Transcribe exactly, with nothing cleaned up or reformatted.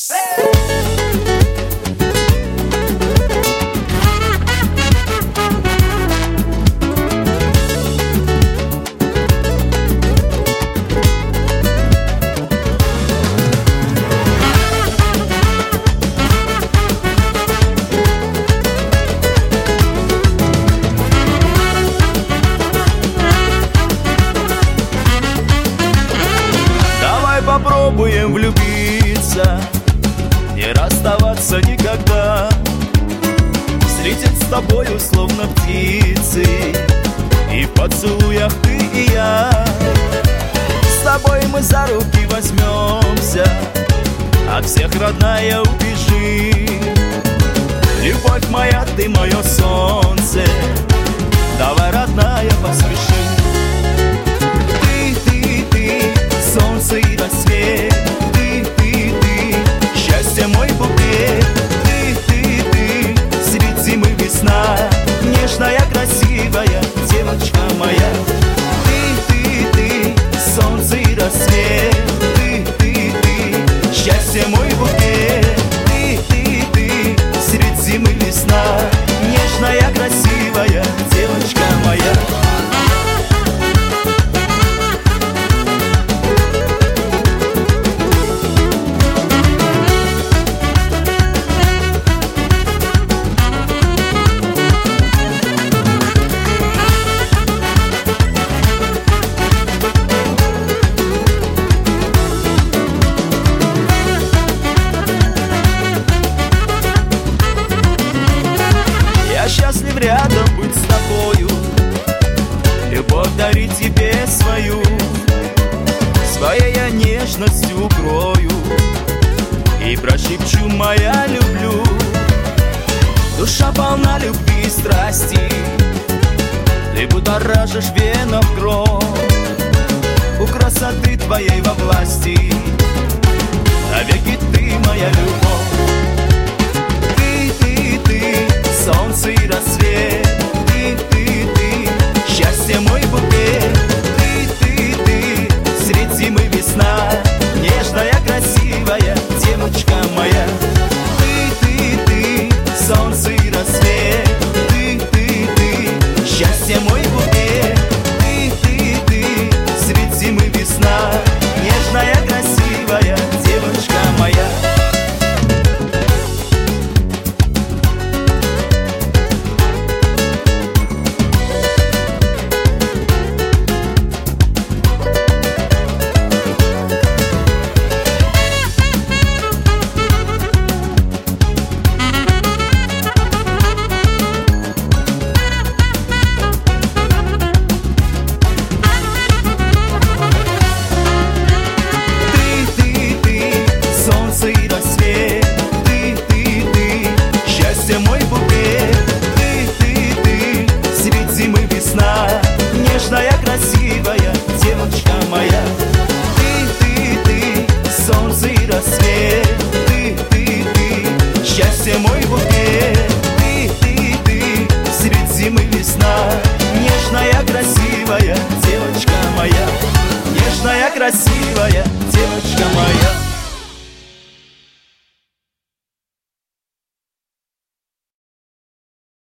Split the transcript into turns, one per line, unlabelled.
Попробуем влюбиться, не расставаться никогда. Встретить с тобою словно птицы, и в поцелуях ты и я. С тобой мы за руки возьмемся, от всех, родная, убежим. Любовь моя, ты мое солнце, давай, родная, поспешим. Ты, ты, ты, солнце и рассвет, ты, ты, ты, счастье мой букет. Ты, ты, ты, средь зимы весна, нежная, красивая девочка моя. Ты, ты, ты, солнце и рассвет, ты, ты, ты, счастье мой букет. Ты, ты, ты, средь зимы весна, нежная, красивая девочка моя. Счастлив рядом быть с тобою, любовь дарить тебе свою. Своей я нежностью укрою и прошепчу: моя, люблю. Душа полна любви и страсти, ты будоражишь венам кровь. У красоты твоей во власти навеки ты моя любовь. Ты, ты, ты, солнце и рассвет, ты, ты, ты, счастье мой букет. Ты, ты, ты, средь зимы весна, нежная, красивая девочка моя. Ты, ты, ты, солнце и рассвет, ты, ты, ты, счастье мой букет. Ты, ты, ты, средь зимы весна, нежная, красивая девочка моя. Нежная, красивая девочка моя. Ты, ты, ты, солнце и рассвет, ты, ты, ты, счастье мой букет. Ты, ты, ты, средь зимы весна, нежная, красивая девочка моя. Нежная, красивая